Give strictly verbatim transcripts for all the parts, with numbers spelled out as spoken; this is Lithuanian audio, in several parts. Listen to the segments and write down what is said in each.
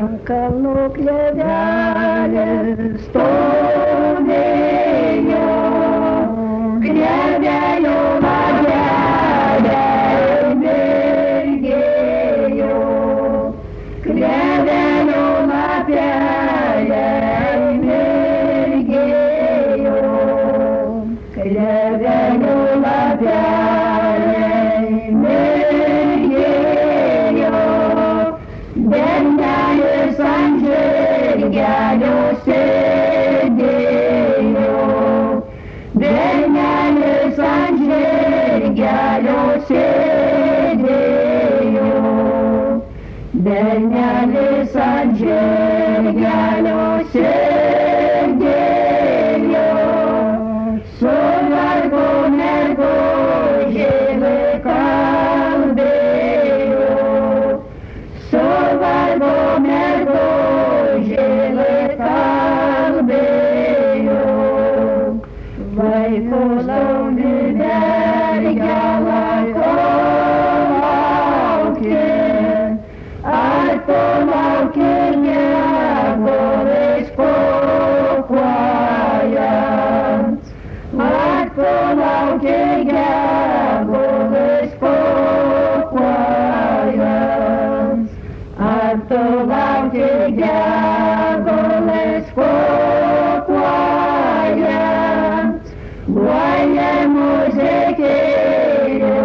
Ant kalnų klėvelės stovėjo, klėvelio lapeliai mirgėjo, klėvelio lapeliai mirgėjo, klėvelio lapeliai mirgėjo, bernelis ant žirgelio sėdėjo, bernelis ant žirgelio sėdėjo, bernelis ant žirgelio sėdėjo, su vargu mergužėle kalbėjo, su vargu mergužėle kalbėjo, vaiko lauki mergelą ko lauki, ar tu lauki gegužės kukuojant, ar tu lauki gegužės kukuojant, ar tu lauki gegužės kukuojant, guoja muzikėlių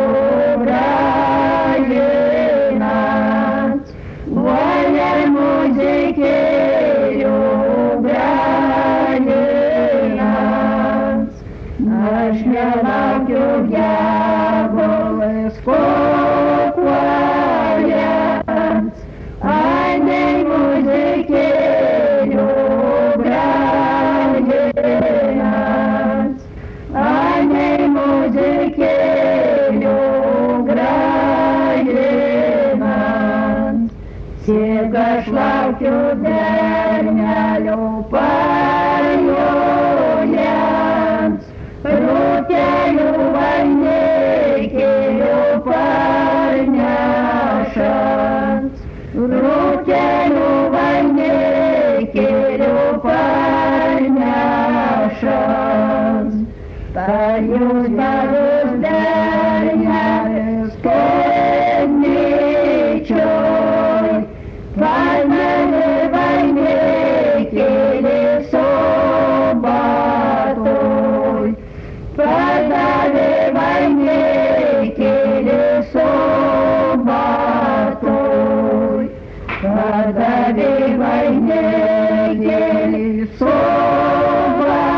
grąžinant, guoja muzikėlių grąžinant. Aš nelaukiu gegužės kukuojant, anei muzikėlių grąžinant, anei muzikėlių grąžinant. Tik aš laukiu bernelio pajojant, rūtelių vainikėlių parnešant, rūtelių vainikėlių parnešant. Pajus barus bernelis koplyčioj, varnelį vainikėlį sobatoj, padavė vainikėlį sobatoj, padavė vainikėlį sobatoj.